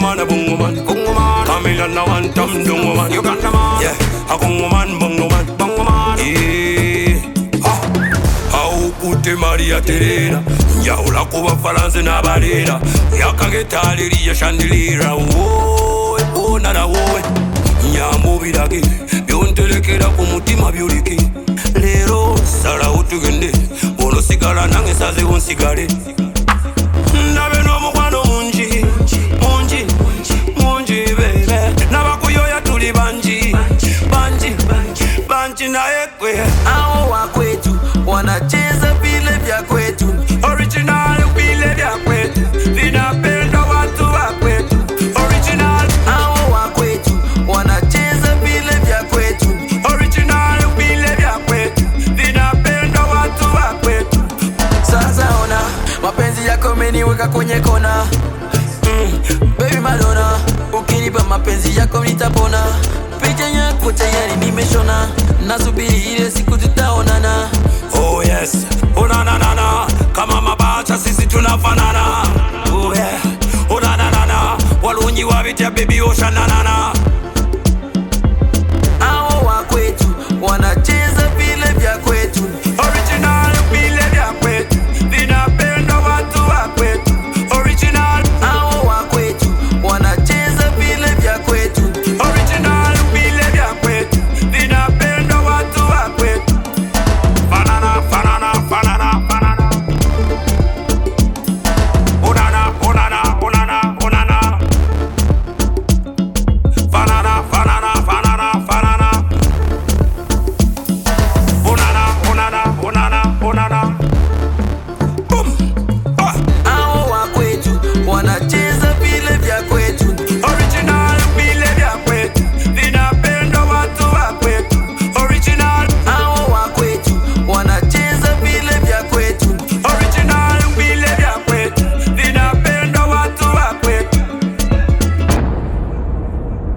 man, a bungo man, bungo man. Camilla na one tam dungo man. You got the man, yeah. A bungo man, bungo man, bungo man. Au ute Maria Terena, ya ula kuba falanze na barera, ya kagetaliri ya chandelier. Oh nada wowe, ya mubirage, byontelekera ku mutima byulike. Lero sala utugende, ono sigala nange saze onsigale. Nabe no mukwano munji, munji, munji bebe. Nabakuyoya tuli banji, banji, banji na ekwe. Hao wa kwetu wanacheza vile vya kwetu, Original vile vya kwetu, vinapenda watu wa kwetu. Original. hao wa kwetu wanacheza vile vya kwetu, Original vile vya kwetu, vinapenda watu wa kwetu. sasa ona mapenzi yako meniweka kwenye kona. Baby Madonna, ukinipa mapenzi yako nitapona. Picha yako tayari nimeshona, nasubiri ile siku tutaonana. Oh yes, oh na na na na, kama mabacha sisi tunafanana. Oh yeah, oh na na na na, walunyi wabitia baby osha na na na. Hao wa kwetu wanacheza